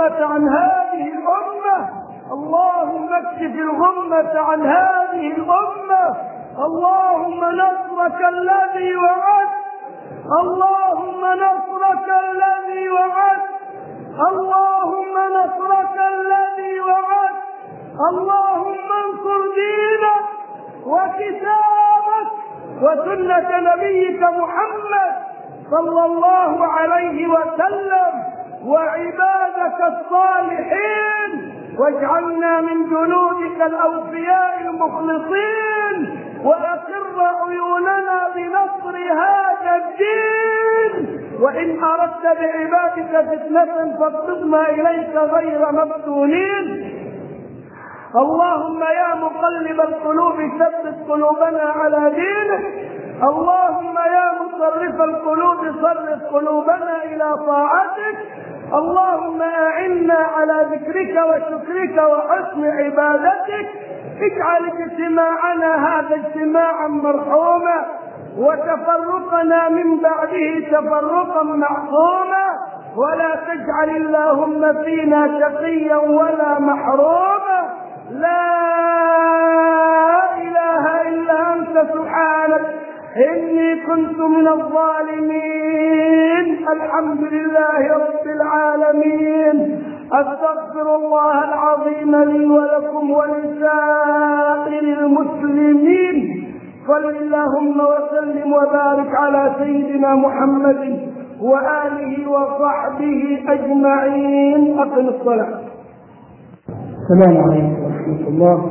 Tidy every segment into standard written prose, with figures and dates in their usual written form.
الغمة عن هذه الأمة، اللهم اكشف الغمة عن هذه الأمة. اللهم نصرك الذي وعدت، اللهم نصرك الذي وعدت، اللهم نصرك الذي وعدت. اللهم انصر دينك وكتابك وسنة نبيك محمد صلى الله عليه وسلم وعبادك الصالحين، واجعلنا من جنودك الأوفياء المخلصين، وأقر عيوننا بنصر هذا الدين. وإن أردت بعبادك فتنة فاقبضنا إليك غير مفتونين. اللهم يا مقلب القلوب ثبت قلوبنا على دينك. اللهم يا مصرف القلوب صرف قلوبنا إلى طاعتك. اللهم أعنا على ذكرك وشكرك وحسن عبادتك. اجعل اجتماعنا هذا اجتماعا مرحوما، وتفرقنا من بعده تفرقا معصوما، ولا تجعل اللهم فينا شقيا ولا محروما. لا إله إلا أنت سبحانك إني كنت من الظالمين. الحمد لله رب العالمين. أستغفر الله العظيم لي ولكم ولسائر المسلمين. صل اللهم وسلم وبارك على سيدنا محمد وآله وصحبه أجمعين. أقم الصلاة. السلام عليكم ورحمة الله.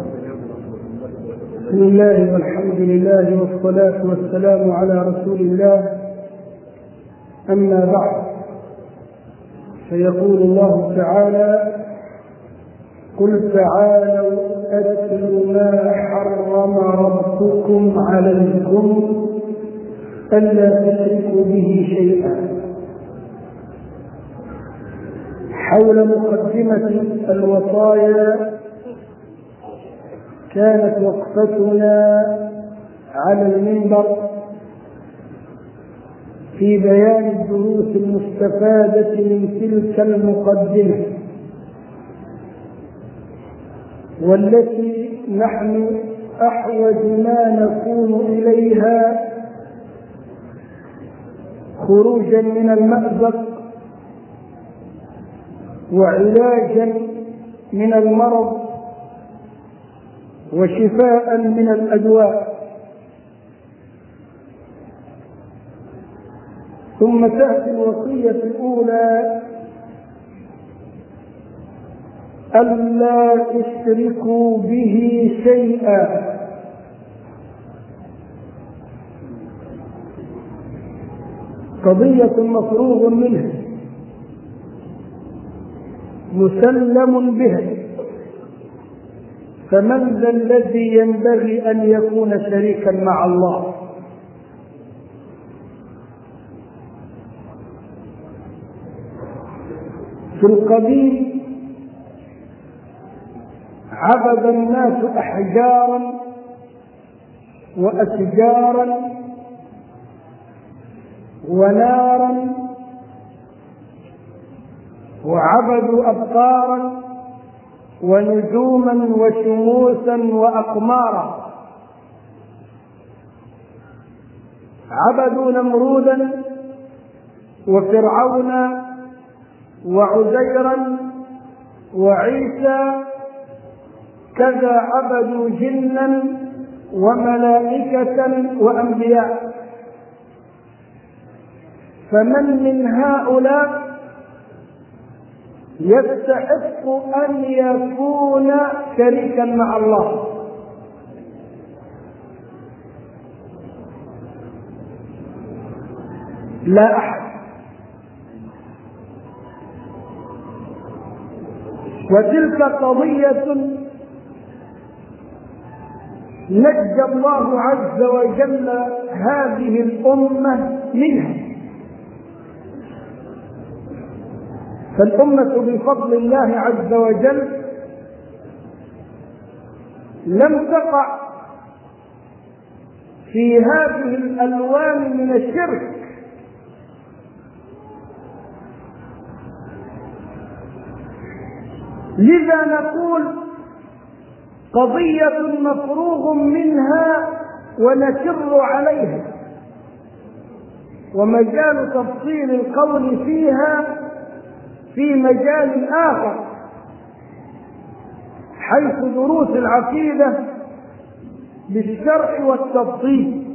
بسم الله والحمد لله والصلاة والسلام على رسول الله. أما بعد، فيقول الله تعالى: قل تعالوا أتل ما حرم ربكم عليكم ألا تشركوا به شيئا. حول مقدمة الوصايا كانت وقفتنا على المنبر في بيان الدروس المستفادة من تلك المقدمة، والتي نحن أحوج ما نكون إليها خروجا من المأزق وعلاجا من المرض وشفاء من الأدواء. ثم تأتي الوصية الأولى: ألا تشركوا به شيئا. قضية مفروغ منها مسلم بها، فمن ذا الذي ينبغي أن يكون شريكا مع الله؟ في القديم عبد الناس أحجارا وأشجارا ونارا، وعبدوا أبقارا ونجوما وشموسا وأقمارا. عبدوا نمرودا وفرعون وعزيرا وعيسى، كذا عبدوا جنا وملائكة وأنبياء. فمن من هؤلاء يستحق أن يكون شريكا مع الله؟ لا أحد. وتلك قضية نجى الله عز وجل هذه الأمة منها. فالأمة بفضل الله عز وجل لم تقع في هذه الألوان من الشرك، لذا نقول قضية مفروغ منها ونسر عليها، ومجال تفصيل القول فيها في مجال آخر حيث دروس العقيدة بالشرح والتفصيل.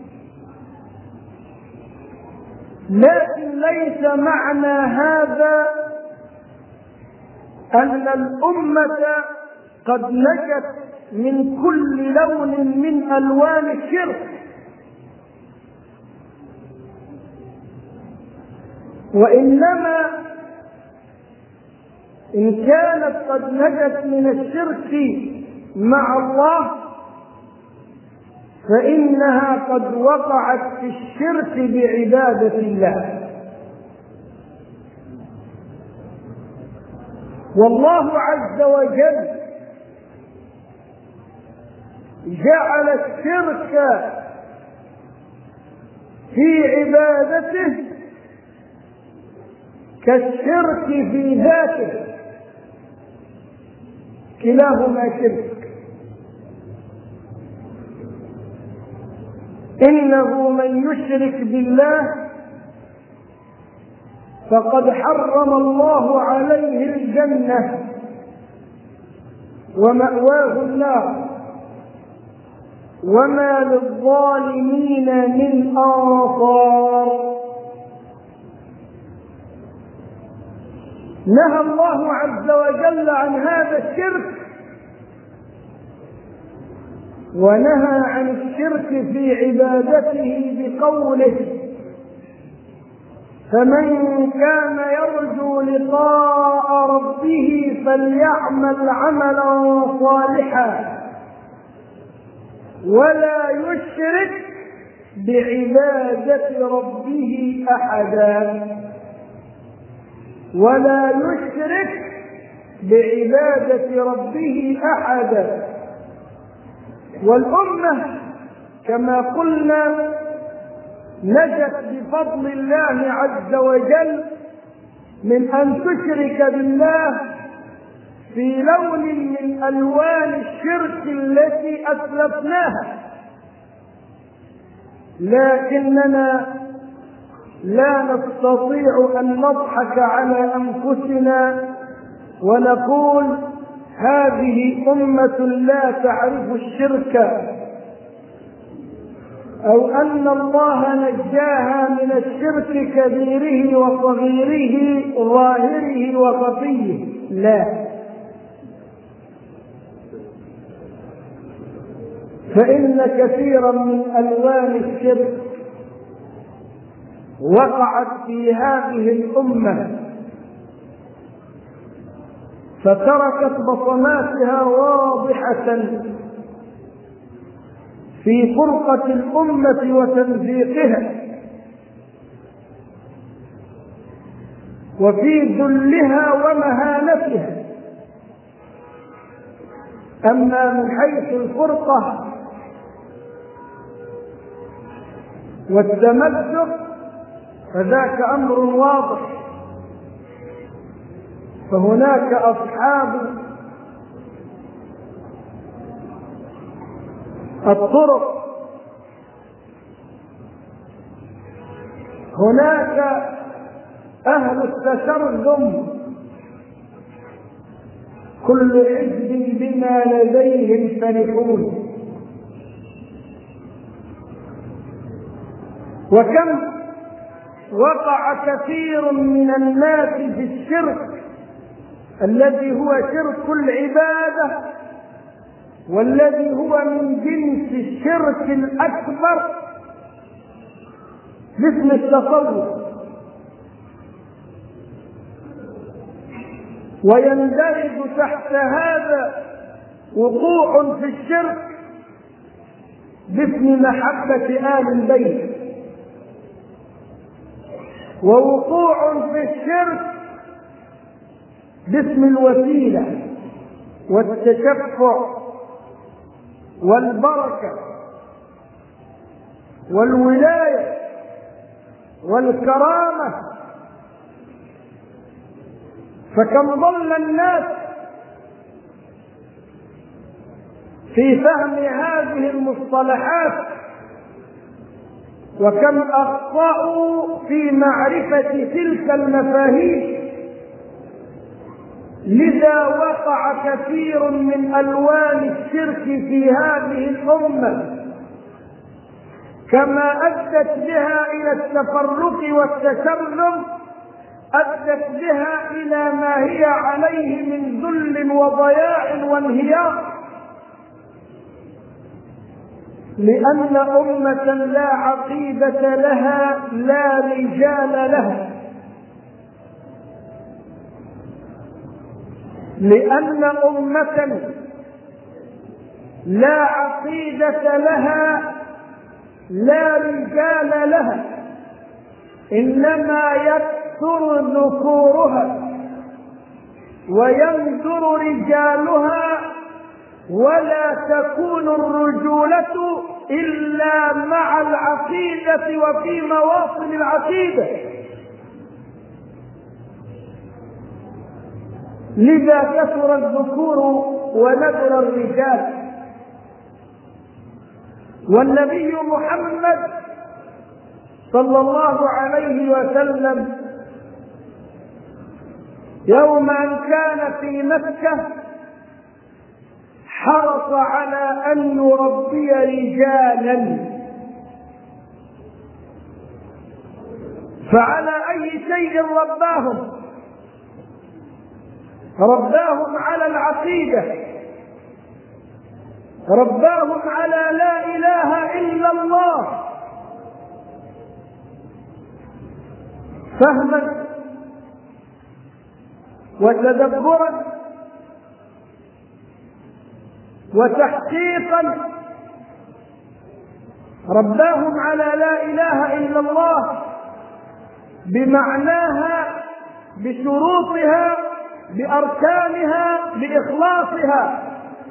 لكن ليس معنى هذا أن الأمة قد نجت من كل لون من ألوان الشرك، وإنما إن كانت قد نجت من الشرك مع الله فإنها قد وقعت في الشرك بعبادة الله. والله عز وجل جعل الشرك في عبادته كالشرك في ذاته، كلاهما شرك. إنه من يشرك بالله فقد حرم الله عليه الجنة ومأواه النار وما للظالمين من أنصار. نهى الله عز وجل عن هذا الشرك، ونهى عن الشرك في عبادته بقوله: فمن كان يرجو لقاء ربه فليعمل عملا صالحا ولا يشرك بعبادة ربه أحدا. ولا يشرك بعبادة ربه أحدا. والأمة كما قلنا نجت بفضل الله عز وجل من أن تشرك بالله في لون من ألوان الشرك التي أسلفناها، لكننا لا نستطيع أن نضحك على أنفسنا ونقول هذه أمة لا تعرف الشرك، أو أن الله نجاها من الشرك كبيره وصغيره ظاهره وخفيه. لا، فإن كثيرا من ألوان الشرك وقعت في هذه الأمة فتركت بصماتها واضحة في فرقة الأمة وتمزيقها وفي ذلها ومهانتها. أما من حيث الفرقة والتمزق فذاك أمر واضح، فهناك أصحاب الطرق، هناك أهل التشرذم، كل حزب بما لديهم فرحون. وكم وقع كثير من الناس في الشرك الذي هو شرك العبادة، والذي هو من جنس الشرك الأكبر مثل التصوف، ويندرج تحت هذا وقوع في الشرك باسم محبة آل البيت، ووقوع في الشرك باسم الوسيلة والتشفع والبركة والولاية والكرامة. فكم ضل الناس في فهم هذه المصطلحات، وكم أخطأوا في معرفة تلك المفاهيم. لذا وقع كثير من ألوان الشرك في هذه الأمة، كما أدت بها إلى التفرق والتشرذم، أدت بها إلى ما هي عليه من ذل وضياع وانهيار، لأن أمة لا عقيدة لها لا رجال لها، لأن أمة لا عقيدة لها لا رجال لها، إنما يكثر ذكورها ويندر رجالها، ولا تكون الرجولة إلا مع العقيدة وفي مواطن العقيدة. لذا كثر الذكور وندر الرجال. والنبي محمد صلى الله عليه وسلم يوم أن كان في مكة حرص على أن يربي رجالا، فعلى أي شيء رباهم؟ رباهم على العقيدة، رباهم على لا إله إلا الله، فهما وتدبرا وتحقيقا. رباهم على لا إله إلا الله بمعناها، بشروطها، بأركانها، بإخلاصها.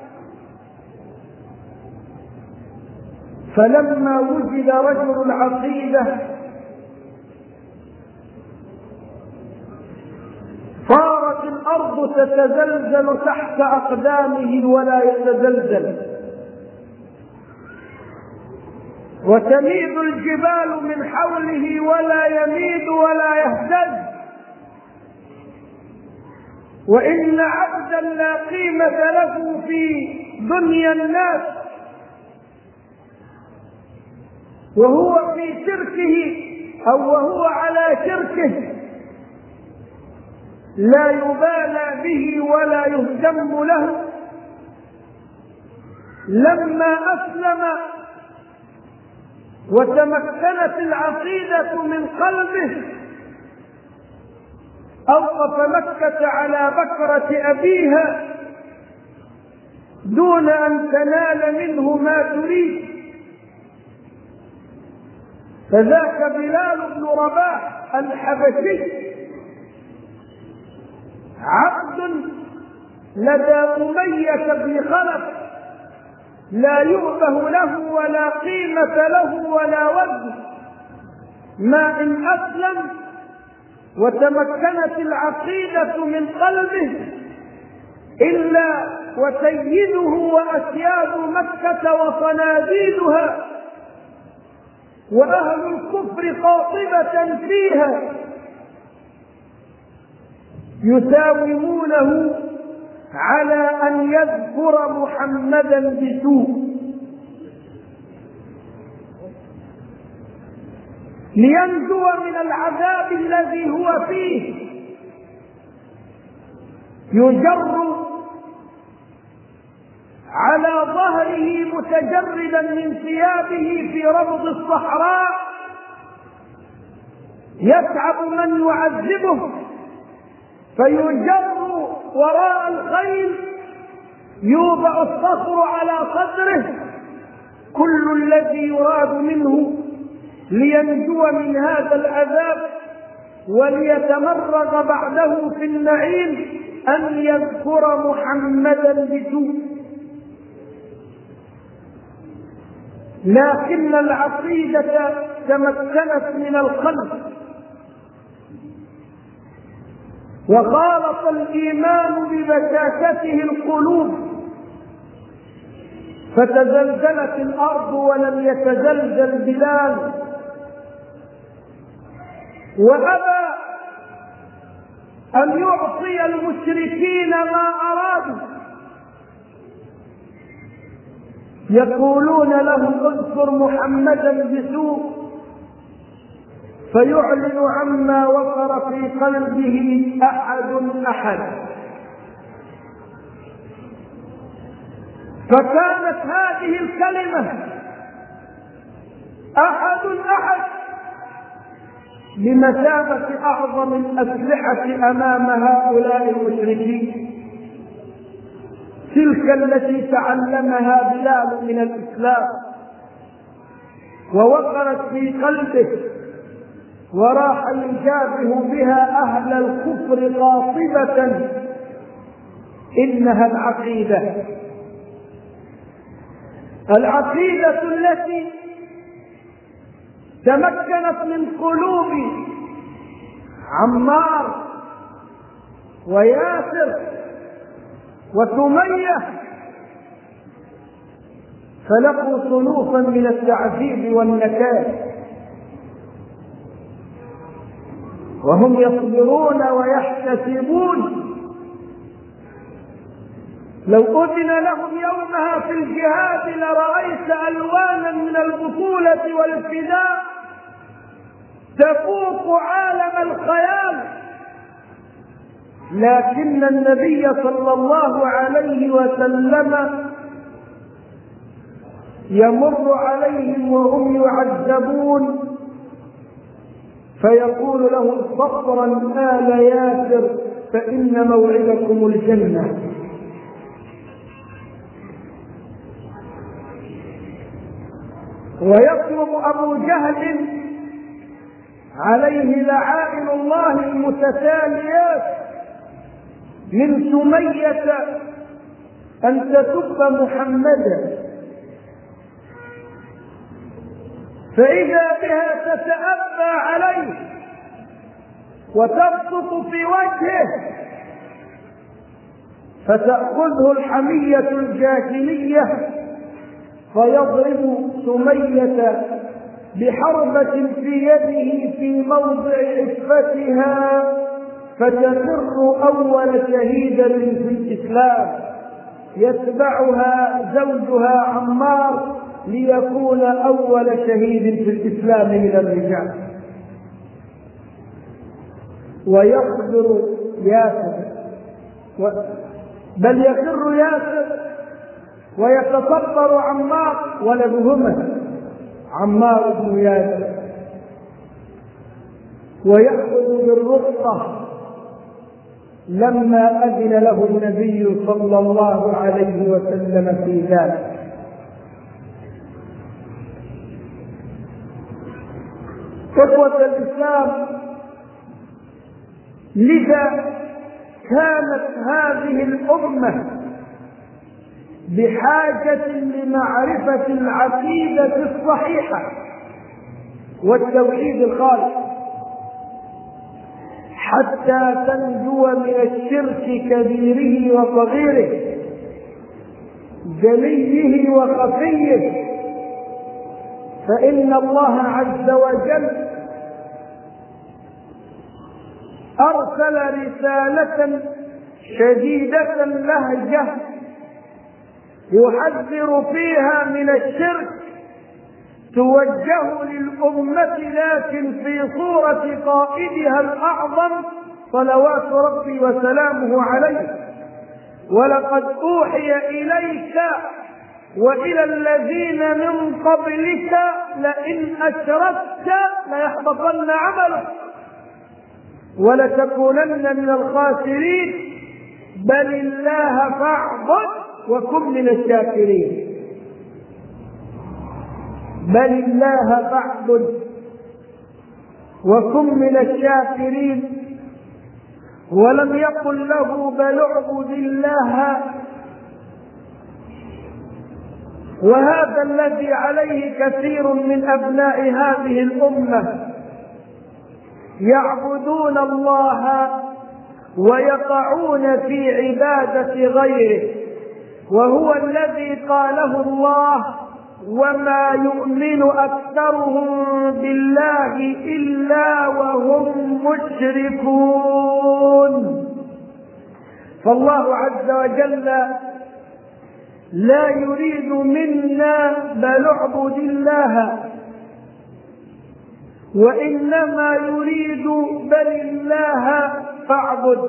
فلما وجد رجل العقيدة صارت الأرض تتزلزل تحت أقدامه ولا يتزلزل، وتميد الجبال من حوله ولا يميد ولا يهتز. وإن عبدا لا قيمة له في دنيا الناس وهو في شركه أو وهو على شركه لا يبالى به ولا يهتم له. لما أسلم وتمكنت العقيدة من قلبه أوقف مكة على بكرة أبيها دون أن تنال منه ما تريد. فذاك بلال بن رباح الحبشي عبد لدى أمية بن خلف لا يؤبه له ولا قيمة له ولا وزن، ما إن أسلم وتمكنت العقيدة من قلبه إلا وسيده وأسياد مكة وصناديدها وأهل الكفر قاطبة فيها يساومونه على أن يذكر محمدا بسوء، لينجو من العذاب الذي هو فيه. يجر على ظهره متجردا من ثيابه في ربض الصحراء، يتعب من يعذبه فيجر وراء الخيل، يوضع الصخر على صدره. كل الذي يراد منه لينجو من هذا العذاب وليتمرغ بعده في النعيم أن يذكر محمدا بسوء. لكن العقيدة تمكنت من القلب وخالط الإيمان ببشاشته القلوب، فتزلزلت الأرض ولم يتزلزل بلال، وأبى أن يعطي المشركين ما أرادوا، يقولون له اذكر محمدا بسوء فيعلن عما وقر في قلبه أحد. فكانت هذه الكلمة أحد بمثابة أعظم الأسلحة أمام هؤلاء المشركين، تلك التي تعلمها بلال من الإسلام ووقرت في قلبه، وراح يجابه بها أهل الكفر قاطبة. إنها العقيدة التي تمكنت من قلوب عمار وياسر وسمية، فلقوا صنوفا من التعذيب والنكال وهم يصبرون ويحتسبون. لو أذن لهم يومها في الجهاد لرأيت ألوانا من البطولة والفداء تفوق عالم الخيال، لكن النبي صلى الله عليه وسلم يمر عليهم وهم يعذبون فيقول لهم صبرا آل ياسر فإن موعدكم الجنة. ويطلب أبو جهل عليه لعائن الله المتتاليات من سمية أن تسب محمدا، فإذا بها تتأبى عليه وتبسط في وجهه فتأخذه الحمية الجاهلية فيضرب سمية بحربة في يده في موضع عفتها فتفر أول شهيدة في الإسلام، يتبعها زوجها عمار ليكون أول شهيد في الإسلام من الرجال. ويصبر ياسر بل يفر ياسر ويتصبر عمار ولدهما عمار بن ياسر، ويأخذ بالرخصة لما أذن له النبي صلى الله عليه وسلم في ذلك. إخوة الإسلام، لذا كانت هذه الأمة بحاجة لمعرفة العقيدة الصحيحة والتوحيد الخالص حتى تنجو من الشرك كبيره وصغيره، جليه وخفيه، فإن الله عز وجل أرسل رسالة شديدة لهجة يحذر فيها من الشرك، توجه للأمة لكن في صورة قائدها الأعظم صلوات ربي وسلامه عليه: ولقد أوحي إليك وإلى الذين من قبلك لئن أشركت ليحبطن عملك ولتكونن من الخاسرين بل الله فاعبد وكن من الشاكرين. بل الله فاعبد وكن من الشاكرين. ولم يقل له بل اعبد الله. وهذا الذي عليه كثير من أبناء هذه الأمة، يعبدون الله ويقعون في عبادة غيره وهو الذي قاله الله: وما يؤمن أكثرهم بالله إلا وهم مشركون. فالله عز وجل لا يريد منا بل اعبد الله، وإنما يريد بل الله فاعبد،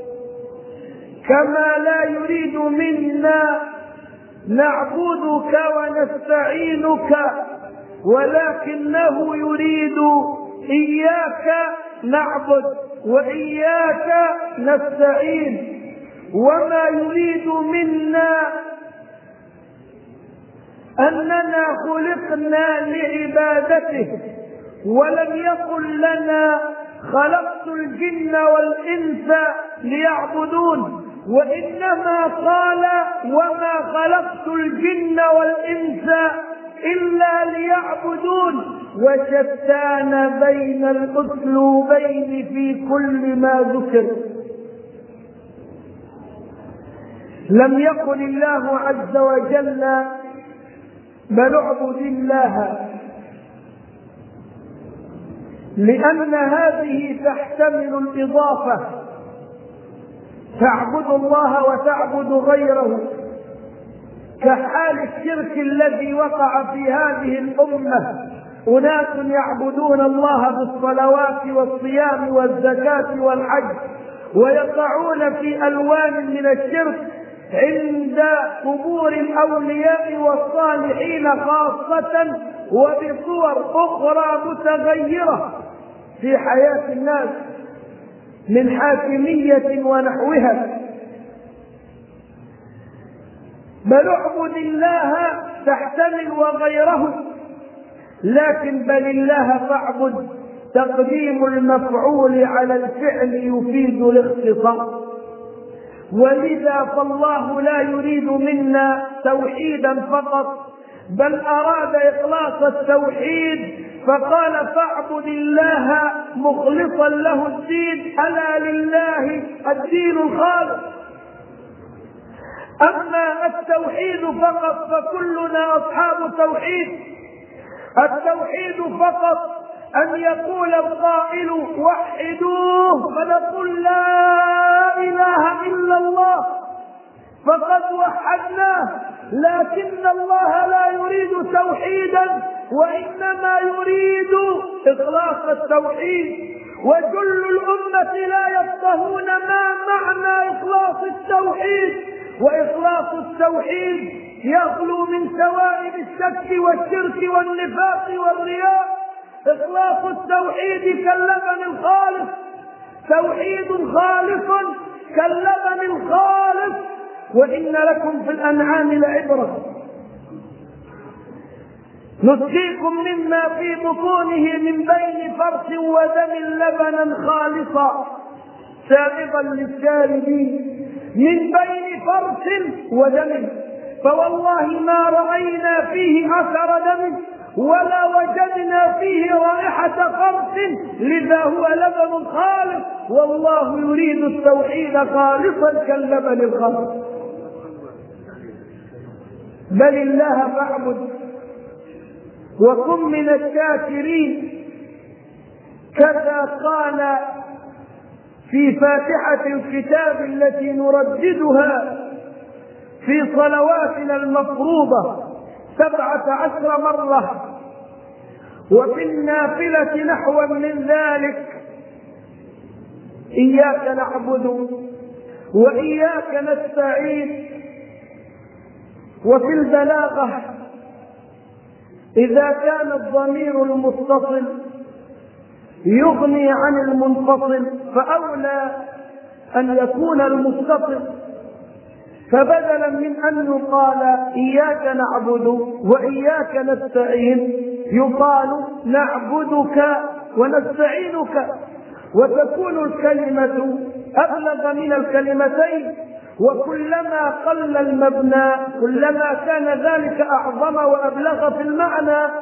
كما لا يريد منا نعبدك ونستعينك، ولكنه يريد إياك نعبد وإياك نستعين. وما يريد منا أننا خلقنا لعبادته، ولم يقل لنا خلقت الجن والإنس ليعبدون، وإنما قال: وما خلقت الجن والإنس إلا ليعبدون. وشتان بين الأسلوبين في كل ما ذكر. لم يقل الله عز وجل: بل اعبد الله، لأن هذه تحتمل الإضافة، تعبد الله وتعبد غيره، كحال الشرك الذي وقع في هذه الأمة. أناس يعبدون الله بالصلوات والصيام والزكاة والحج، ويقعون في ألوان من الشرك عند قبور الأولياء والصالحين خاصة، وبصور أخرى متغيرة في حياة الناس من حاكمية ونحوها. بل اعبد الله تحتمل وغيره، لكن بل الله فاعبد تقديم المفعول على الفعل يفيد الاختصاص. ولذا فالله لا يريد منا توحيدا فقط، بل أراد إخلاص التوحيد، فقال: فاعبد الله مخلصا له الدين، ألا لله الدين الخالص. أما التوحيد فقط فكلنا أصحاب توحيد. التوحيد فقط أن يقول القائل: وحدوه، فنقول: لا إله إلا الله، فقد وحدناه. لكن الله لا يريد توحيدا، وإنما يريد إخلاص التوحيد. وكل الأمة لا يفقهون ما معنى إخلاص التوحيد. وإخلاص التوحيد يخلو من سوائل الشك والشرك والنفاق والرياء. إخلاص التوحيد كاللبن الخالص، توحيد خالص كاللبن الخالص. وإن لكم في الأنعام لعبرة، نسقيكم مما في بطونه من بين فرث ودم لبنا خالصا سائغا للشاربين، من بين فرث ودم. فوالله ما رأينا فيه أثر دم ولا وجدنا فيه رائحة فرث، لذا هو لبن خالص. والله يريد التوحيد خالصا كاللبن الخالص. بل الله فاعبد وكن من الشاكرين. كذا قال في فاتحة الكتاب التي نرددها في صلواتنا المفروضة 17 مرة، وفي النافلة نحو من ذلك: إياك نعبد وإياك نستعين. وفي البلاغة: إذا كان الضمير المتصل يغني عن المنفصل فأولى أن يكون المتصل، فبدلا من أن يقال إياك نعبد وإياك نستعين يقال نعبدك ونستعينك، وتكون الكلمة أبلغ من الكلمتين. وكلما قل المبنى كلما كان ذلك أعظم وأبلغ في المعنى.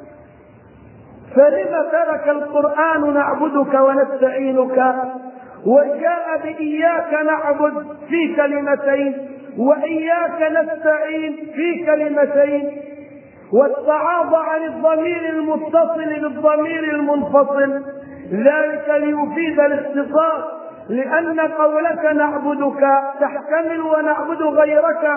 فلما ترك القرآن نعبدك ونستعينك وجاء بإياك نعبد في كلمتين، وإياك نستعين في كلمتين، واستعاض عن الضمير المتصل بالضمير المنفصل، ذلك ليفيد الاختصاص، لأن قولك نعبدك تحتمل ونعبد غيرك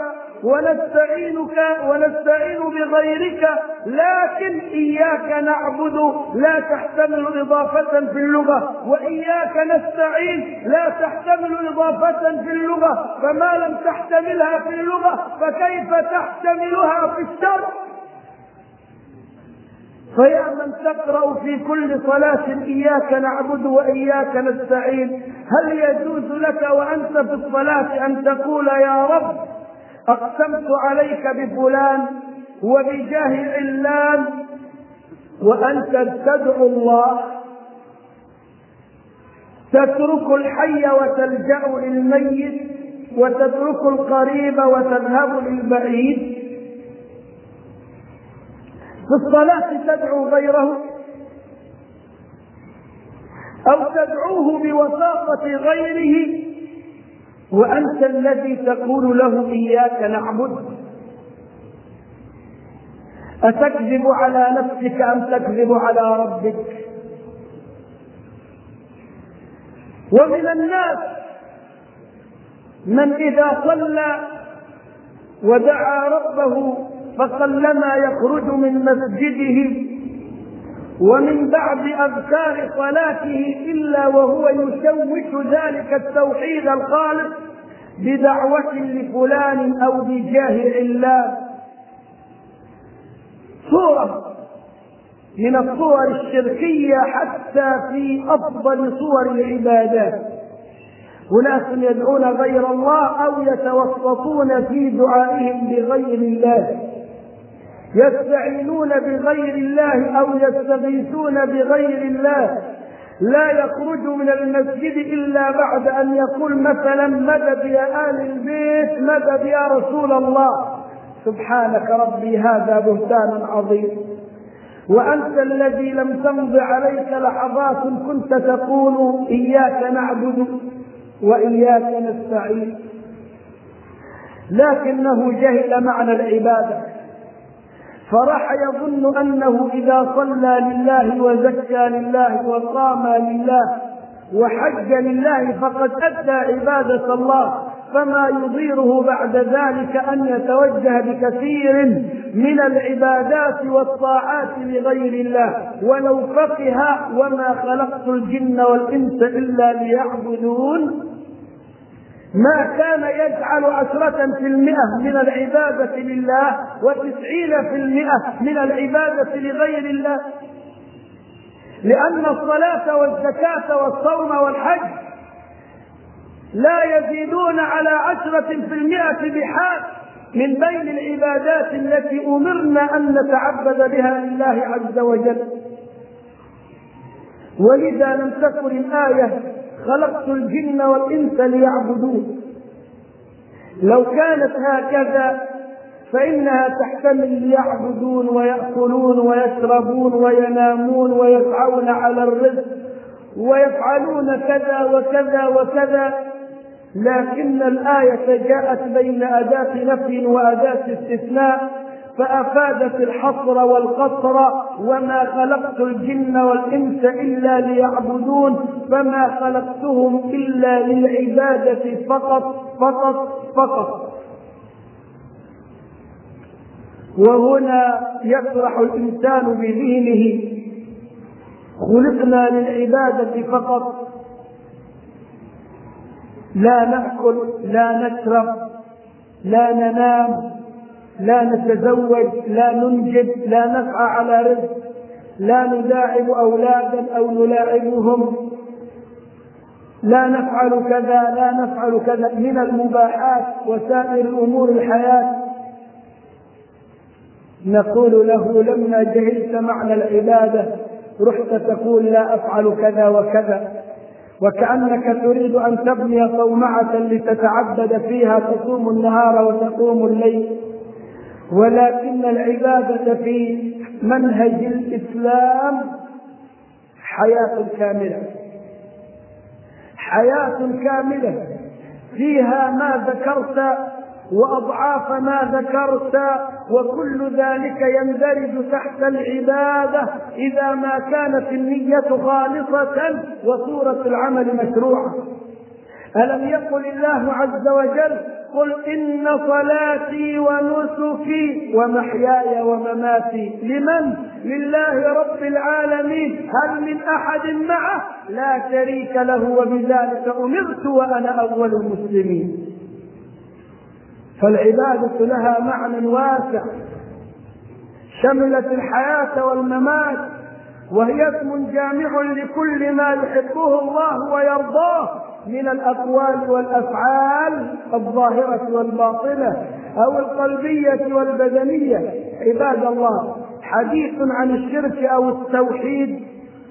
ونستعين بغيرك، لكن إياك نعبد لا تحتمل إضافة في اللغة، وإياك نستعين لا تحتمل إضافة في اللغة، فما لم تحتملها في اللغة فكيف تحتملها في الشرع؟ فيا من تقرأ في كل صلاة إياك نعبد وإياك نستعين، هل يجوز لك وأنت في الصلاة أن تقول يا رب أقسمت عليك بفلان وبجاه علان، وأنت تدعو الله، تترك الحي وتلجأ للميت، وتترك القريب وتذهب للبعيد؟ في الصلاة تدعو غيره أو تدعوه بوساطة غيره، وأنت الذي تقول له إياك نعبد. أتكذب على نفسك أم تكذب على ربك؟ ومن الناس من إذا صلى ودعا ربه فقلما يخرج من مسجده ومن بعد أذكار صلاته إلا وهو يشوش ذلك التوحيد الخالص بدعوة لفلان أو بجاه علان. صورة من الصور الشركية حتى في أفضل صور العبادات. أناس يدعون غير الله أو يتوسطون في دعائهم بغير الله، يستعينون بغير الله أو يستغيثون بغير الله، لا يخرج من المسجد إلا بعد أن يقول مثلا مدد يا آل البيت، مدد يا رسول الله. سبحانك ربي، هذا بهتان عظيم. وأنت الذي لم تمض عليك لحظات كنت تقول إياك نعبد وإياك نستعين، لكنه جهل معنى العبادة، فراح يظن أنه إذا صلى لله وزكى لله وصام لله وحج لله فقد أدى عبادة الله، فما يضيره بعد ذلك أن يتوجه بكثير من العبادات والطاعات لغير الله. ولو فقه وما خلقت الجن والإنس إلا ليعبدون ما كان يجعل 10% من العبادة لله و90% من العبادة لغير الله، لأن الصلاة والزكاة والصوم والحج لا يزيدون على 10% بحال من بين العبادات التي أمرنا أن نتعبد بها لله عز وجل. ولذا لم تكن الآية خلقت الجن والإنس ليعبدون. لو كانت هكذا فإنها تحتمل ليعبدون ويأكلون ويشربون وينامون ويسعون على الرزق ويفعلون كذا وكذا وكذا، لكن الآية جاءت بين أداة نفي وأداة استثناء فأفادت الحصر والقصر، وما خلقت الجن والإنس إلا ليعبدون، فما خلقتهم إلا للعبادة فقط فقط فقط. وهنا يسرح الإنسان بذهنه خلقنا للعبادة فقط، لا نأكل لا نشرب لا ننام لا نتزوج لا ننجب لا نسعى على رزق لا نداعب أولادا أو نلاعبهم لا نفعل كذا لا نفعل كذا من المباحات وسائر أمور الحياة. نقول له لما جهلت معنى العبادة رحت تقول لا أفعل كذا وكذا، وكأنك تريد أن تبني صومعة لتتعبد فيها تصوم النهار وتقوم الليل. ولكن العبادة في منهج الإسلام حياة كاملة، حياة كاملة فيها ما ذكرت وأضعاف ما ذكرت، وكل ذلك يندرج تحت العبادة إذا ما كانت النية خالصة وصورة العمل مشروعة. ألم يقل الله عز وجل: قل إن صلاتي ونسكي ومحياي ومماتي لمن؟ لله رب العالمين، هل من أحد معه؟ لا شريك له، وبذلك أمرت وأنا أول المسلمين. فالعبادة لها معنى واسع شملت الحياة والممات، وهي اسم جامع لكل ما يحبه الله ويرضاه من الأقوال والأفعال الظاهرة والباطنة أو القلبية والبدنية. عباد الله، حديث عن الشرك أو التوحيد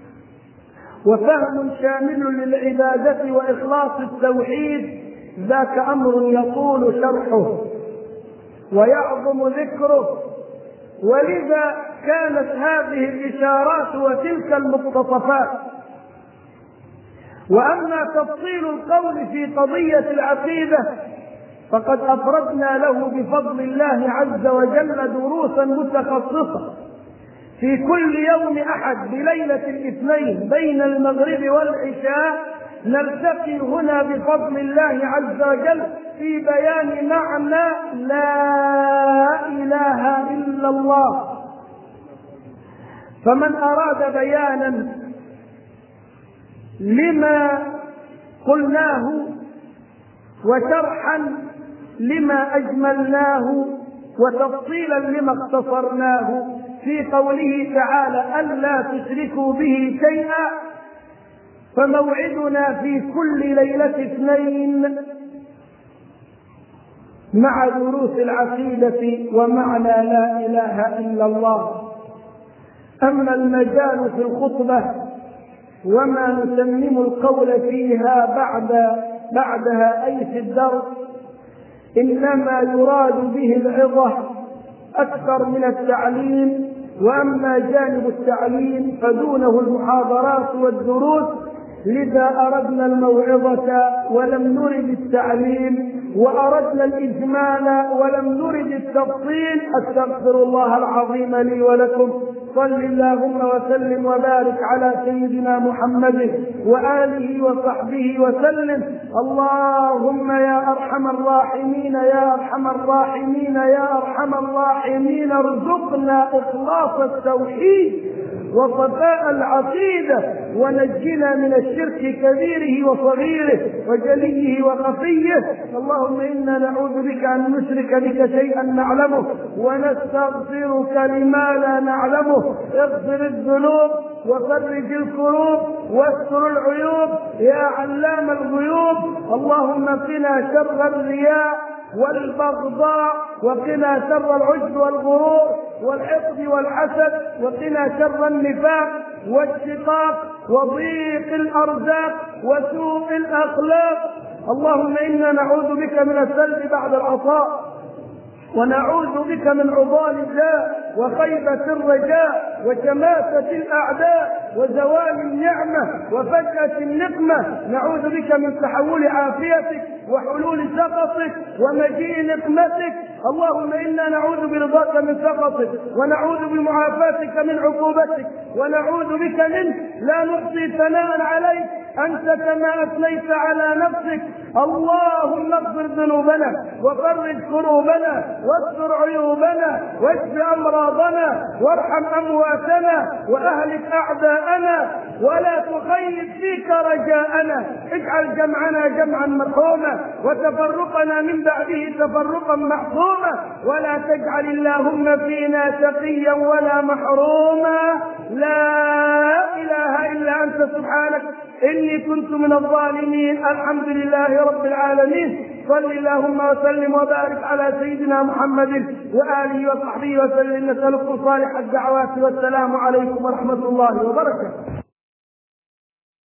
وفهم شامل للعبادة وإخلاص التوحيد ذاك أمر يطول شرحه ويعظم ذكره، ولذا كانت هذه الإشارات وتلك المقتطفات. وأما تفصيل القول في قضية العقيدة فقد أفردنا له بفضل الله عز وجل دروسا متخصصة في كل يوم أحد بليلة الاثنين بين المغرب والعشاء، نلتقي هنا بفضل الله عز وجل في بيان معنى لا إله إلا الله. فمن أراد بيانا لما قلناه وشرحا لما أجملناه وتفصيلا لما اختصرناه في قوله تعالى: ألا تشركوا به شيئا، فموعدنا في كل ليلة اثنين مع دروس العقيدة ومعنى لا إله إلا الله. أما المجال في الخطبة وما نتمم القول فيها بعدها أي في الدرس إنما يراد به العظة أكثر من التعليم، وأما جانب التعليم فدونه المحاضرات والدروس، لذا أردنا الموعظة ولم نرد التعليم، وأردنا الإجمال ولم نرد التفصيل. أستغفر الله العظيم لي ولكم. صل اللهم وسلم وبارك على سيدنا محمد وآله وصحبه وسلم. اللهم يا أرحم الراحمين يا أرحم الراحمين يا أرحم الراحمين ارزقنا إخلاص التوحيد وصفاء العقيدة، ونجنا من الشرك كبيره وصغيره وجليه وخفيه. اللهم إنا نعوذ بك أن نشرك بك شيئا نعلمه ونستغفرك لما لا نعلمه. اغفر الذنوب وفرج الكروب واستر العيوب يا علام الغيوب. اللهم قنا شر الرياء والبغضاء، وقنا شر العجب والغرور والحقد والحسد، وقنا شر النفاق والشقاق وضيق الأرزاق وسوء الأخلاق. اللهم إنا نعوذ بك من السلب بعد العطاء، ونعوذ بك من عضال الداء وخيبة الرجاء وشماتة الأعداء وزوال النعمة وفجأة النقمة. نعوذ بك من تحول عافيتك وحلول سخطك ومجيء نقمتك. اللهم إنا نعوذ برضاك من سخطك، ونعوذ بمعافاتك من عقوبتك، ونعوذ بك منك لا نحصي ثناء عليك أنت كما أثنيت على نفسك. اللهم اغفر ذنوبنا وفرج كروبنا واستر عيوبنا واشف أمراضنا وارحم أمواتنا وأهلك أعداءنا، ولا تخيب فيك رجاءنا. اجعل جمعنا جمعا مرحوما وتفرقنا من بعده تفرقا محظوما، ولا تجعل اللهم فينا شقيا ولا محروما. لا إله إلا أنت سبحانك إني كنت من الظالمين. الحمد لله رب العالمين. صل اللهم وسلم وبارك على سيدنا محمد وآله وصحبه وسلم. نسألكم صالح الدعوات، والسلام عليكم ورحمة الله وبركاته.